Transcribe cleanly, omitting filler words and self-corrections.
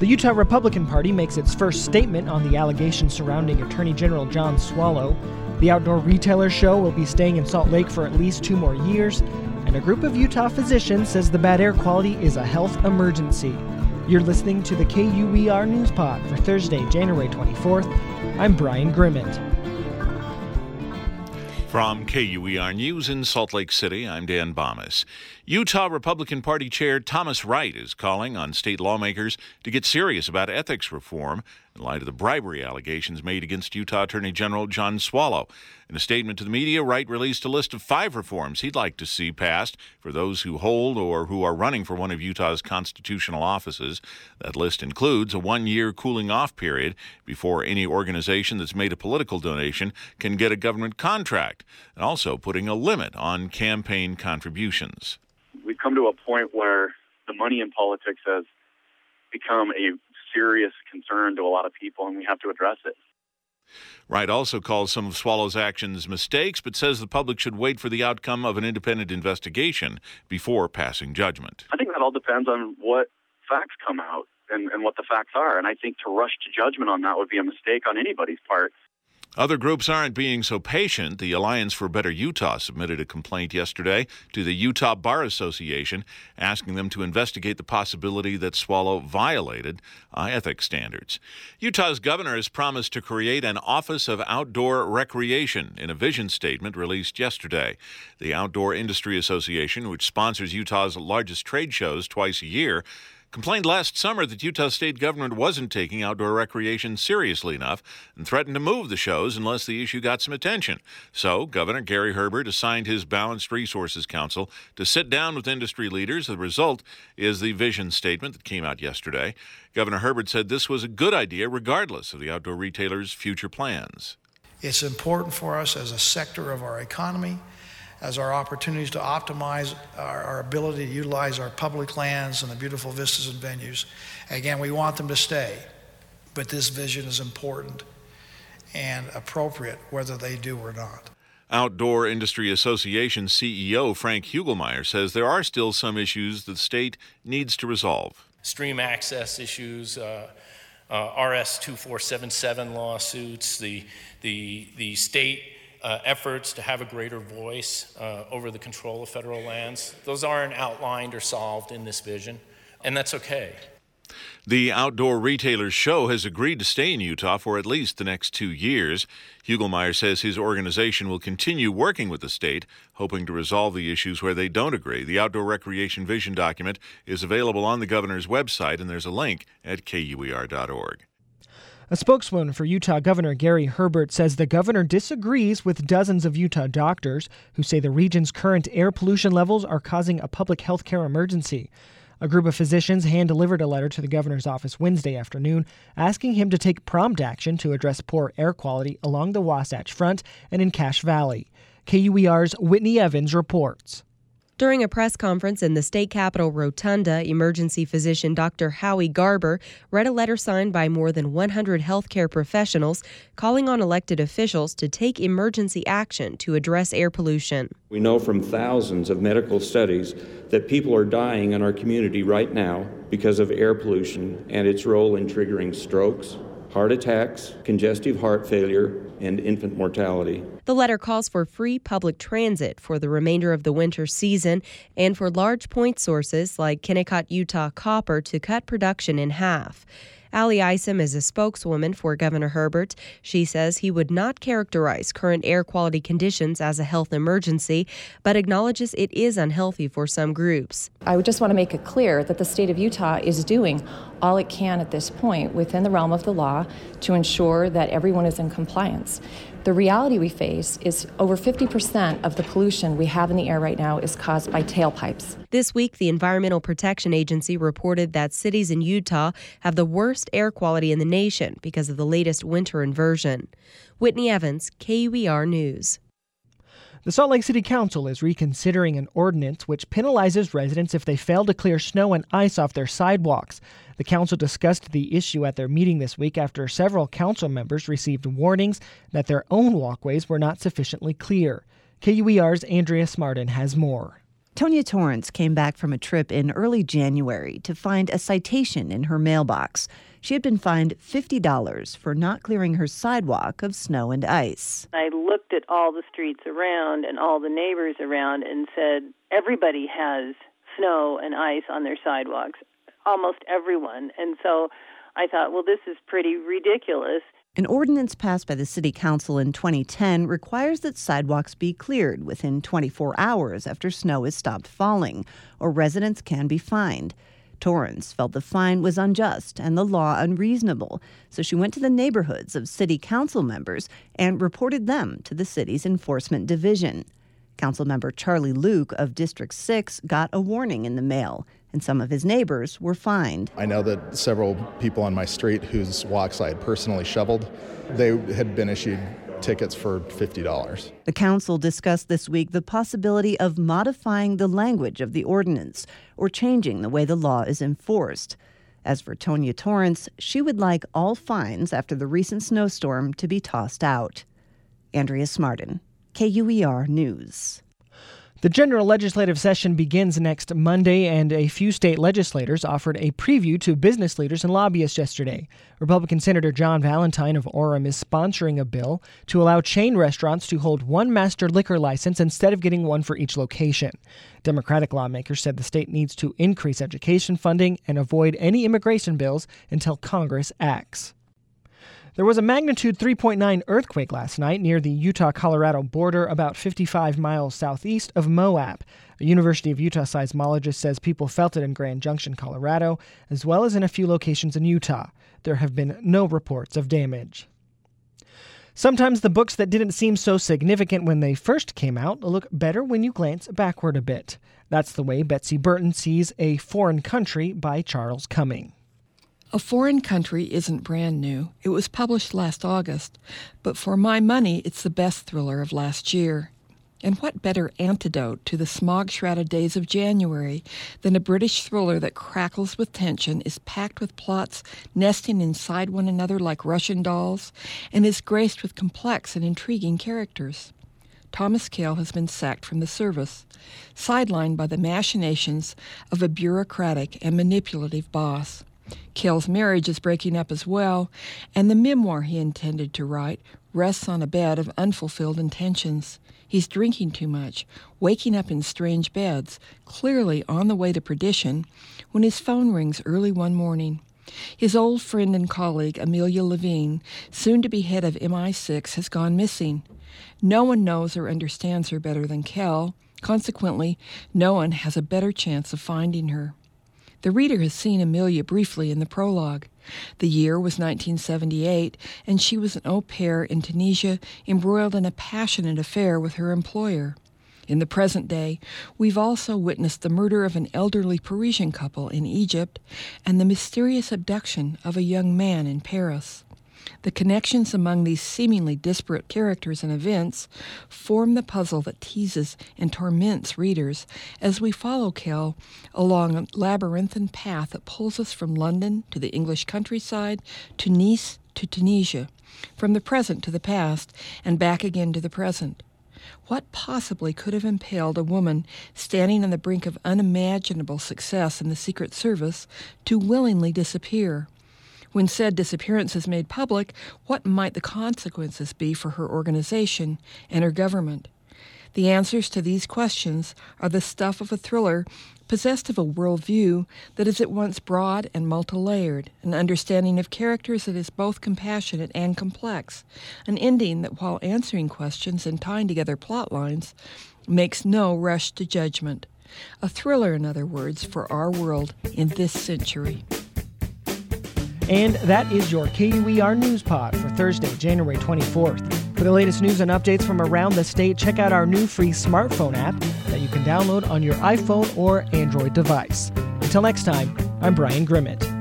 The Utah Republican Party makes its first statement on the allegations surrounding Attorney General John Swallow. The Outdoor Retailer Show will be staying in Salt Lake for at least 2 more years, and a group of Utah physicians says the bad air quality is a health emergency. You're listening to the KUER News Pod for Thursday, January 24th. I'm Brian Grimmett. From KUER News in Salt Lake City, I'm Dan Bomas. Utah Republican Party Chair Thomas Wright is calling on state lawmakers to get serious about ethics reform in light of the bribery allegations made against Utah Attorney General John Swallow. In a statement to the media, Wright released a list of 5 reforms he'd like to see passed for those who hold or who are running for one of Utah's constitutional offices. That list includes a 1-year cooling-off period before any organization that's made a political donation can get a government contract, and also putting a limit on campaign contributions. We've come to a point where the money in politics has become a serious concern to a lot of people, and we have to address it. Wright also calls some of Swallow's actions mistakes, but says the public should wait for the outcome of an independent investigation before passing judgment. I think that all depends on what facts come out and what the facts are, and I think to rush to judgment on that would be a mistake on anybody's part. Other groups aren't being so patient. The Alliance for Better Utah submitted a complaint yesterday to the Utah Bar Association, asking them to investigate the possibility that Swallow violated ethics standards. Utah's governor has promised to create an Office of Outdoor Recreation in a vision statement released yesterday. The Outdoor Industry Association, which sponsors Utah's largest trade shows twice a year, complained last summer that Utah's state government wasn't taking outdoor recreation seriously enough and threatened to move the shows unless the issue got some attention. So Governor Gary Herbert assigned his Balanced Resources Council to sit down with industry leaders. The result is the vision statement that came out yesterday. Governor Herbert said this was a good idea regardless of the outdoor retailers' future plans. It's important for us as a sector of our economy, as our opportunities to optimize our ability to utilize our public lands and the beautiful vistas and venues. Again, we want them to stay, but this vision is important and appropriate whether they do or not. Outdoor Industry Association CEO Frank Hugelmeyer says there are still some issues that the state needs to resolve. Stream access issues, RS 2477 lawsuits, the state efforts to have a greater voice over the control of federal lands. Those aren't outlined or solved in this vision, and that's okay. The Outdoor Retailers Show has agreed to stay in Utah for at least the next 2 years. Hugelmeyer says his organization will continue working with the state, hoping to resolve the issues where they don't agree. The Outdoor Recreation Vision document is available on the governor's website, and there's a link at KUER.org. A spokeswoman for Utah Governor Gary Herbert says the governor disagrees with dozens of Utah doctors who say the region's current air pollution levels are causing a public health care emergency. A group of physicians hand-delivered a letter to the governor's office Wednesday afternoon asking him to take prompt action to address poor air quality along the Wasatch Front and in Cache Valley. KUER's Whitney Evans reports. During a press conference in the state capitol rotunda, emergency physician Dr. Howie Garber read a letter signed by more than 100 healthcare professionals calling on elected officials to take emergency action to address air pollution. We know from thousands of medical studies that people are dying in our community right now because of air pollution and its role in triggering strokes, heart attacks, congestive heart failure, and infant mortality. The letter calls for free public transit for the remainder of the winter season and for large point sources like Kennecott Utah Copper to cut production in half. Allie Isom is a spokeswoman for Governor Herbert. She says he would not characterize current air quality conditions as a health emergency, but acknowledges it is unhealthy for some groups. I would just want to make it clear that the state of Utah is doing all it can at this point within the realm of the law to ensure that everyone is in compliance. The reality we face is over 50% of the pollution we have in the air right now is caused by tailpipes. This week, the Environmental Protection Agency reported that cities in Utah have the worst air quality in the nation because of the latest winter inversion. Whitney Evans, KUER News. The Salt Lake City Council is reconsidering an ordinance which penalizes residents if they fail to clear snow and ice off their sidewalks. The council discussed the issue at their meeting this week after several council members received warnings that their own walkways were not sufficiently clear. KUER's Andrea Smartin has more. Tonya Torrance came back from a trip in early January to find a citation in her mailbox. She had been fined $50 for not clearing her sidewalk of snow and ice. I looked at all the streets around and all the neighbors around and said, everybody has snow and ice on their sidewalks, almost everyone. And so I thought, well, this is pretty ridiculous. An ordinance passed by the City Council in 2010 requires that sidewalks be cleared within 24 hours after snow has stopped falling, or residents can be fined. Torrance felt the fine was unjust and the law unreasonable, so she went to the neighborhoods of City Council members and reported them to the city's Enforcement Division. Councilmember Charlie Luke of District 6 got a warning in the mail, and some of his neighbors were fined. I know that several people on my street whose walks I had personally shoveled, they had been issued tickets for $50. The council discussed this week the possibility of modifying the language of the ordinance or changing the way the law is enforced. As for Tonya Torrance, she would like all fines after the recent snowstorm to be tossed out. Andrea Smartin, KUER News. The general legislative session begins next Monday, and a few state legislators offered a preview to business leaders and lobbyists yesterday. Republican Senator John Valentine of Orem is sponsoring a bill to allow chain restaurants to hold one master liquor license instead of getting one for each location. Democratic lawmakers said the state needs to increase education funding and avoid any immigration bills until Congress acts. There was a magnitude 3.9 earthquake last night near the Utah-Colorado border, about 55 miles southeast of Moab. A University of Utah seismologist says people felt it in Grand Junction, Colorado, as well as in a few locations in Utah. There have been no reports of damage. Sometimes the books that didn't seem so significant when they first came out look better when you glance backward a bit. That's the way Betsy Burton sees A Foreign Country by Charles Cumming. A Foreign Country isn't brand new. It was published last August, but for my money, it's the best thriller of last year. And what better antidote to the smog-shrouded days of January than a British thriller that crackles with tension, is packed with plots nesting inside one another like Russian dolls, and is graced with complex and intriguing characters. Thomas Kail has been sacked from the service, sidelined by the machinations of a bureaucratic and manipulative boss. Kail's marriage is breaking up as well, and the memoir he intended to write rests on a bed of unfulfilled intentions. He's drinking too much, waking up in strange beds, clearly on the way to perdition, when his phone rings early one morning. His old friend and colleague, Amelia Levine, soon to be head of MI6, has gone missing. No one knows or understands her better than Kail. Consequently, no one has a better chance of finding her. The reader has seen Amelia briefly in the prologue. The year was 1978, and she was an au pair in Tunisia, embroiled in a passionate affair with her employer. In the present day, we've also witnessed the murder of an elderly Parisian couple in Egypt and the mysterious abduction of a young man in Paris. The connections among these seemingly disparate characters and events form the puzzle that teases and torments readers as we follow Kail along a labyrinthine path that pulls us from London to the English countryside, to Nice to Tunisia, from the present to the past, and back again to the present. What possibly could have impelled a woman standing on the brink of unimaginable success in the Secret Service to willingly disappear? When said disappearance is made public, what might the consequences be for her organization and her government? The answers to these questions are the stuff of a thriller possessed of a worldview that is at once broad and multi-layered, an understanding of characters that is both compassionate and complex, an ending that, while answering questions and tying together plot lines, makes no rush to judgment. A thriller, in other words, for our world in this century. And that is your KUER News Pod for Thursday, January 24th. For the latest news and updates from around the state, check out our new free smartphone app that you can download on your iPhone or Android device. Until next time, I'm Brian Grimmett.